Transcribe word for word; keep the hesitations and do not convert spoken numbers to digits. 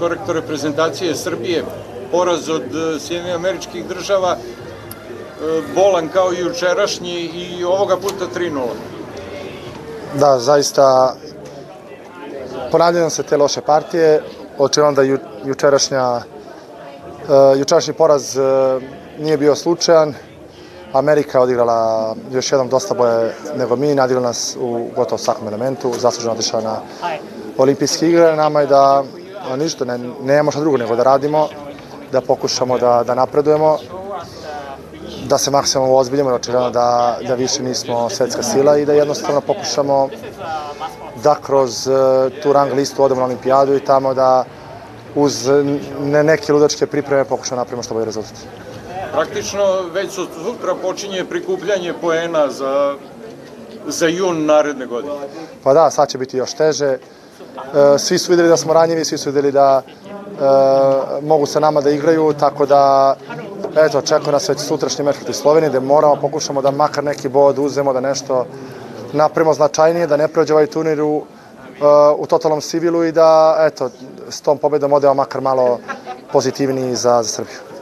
korektor reprezentacije Srbije, poraz od Sjedinjenih Američkih Država, bolan kao i jučerašnji i ovoga puta tri nula. Da, zaista ponavljaju se te loše partije. Očigledno da ju, jučerašnja, uh, jučerašnji poraz uh, nije bio slučajan. Amerika je odigrala još jednom dosta bolje nego mi, nadigrala nas u gotovo svakom elementu, zasluženo otišla na olimpijske igre. Nama je da a ništa, ne, nemamo šta drugo nego da radimo, da pokušamo da, da napredujemo, da se maksimalno ozbiljimo, jer očigledno da, da više nismo svetska sila i da jednostavno pokušamo da kroz tu rang listu odemo na olimpijadu i tamo da uz ne neke ludačke pripreme pokušamo napravimo što bolji rezultat. Praktično već od sutra počinje prikupljanje poena za, za jun naredne godine. Pa da, sad će biti još teže. Svi su videli da smo ranjivi, svi su videli da e, mogu sa nama da igraju, tako da eto, očekuje nas već sutrašnji meč protiv Slovenije, gde moramo, pokušamo da makar neki bod uzemo, da nešto napravimo značajnije, da ne prođe ovaj turnir u, u totalnom sivilu i da eto, s tom pobedom odemo makar malo pozitivniji za, za Srbiju.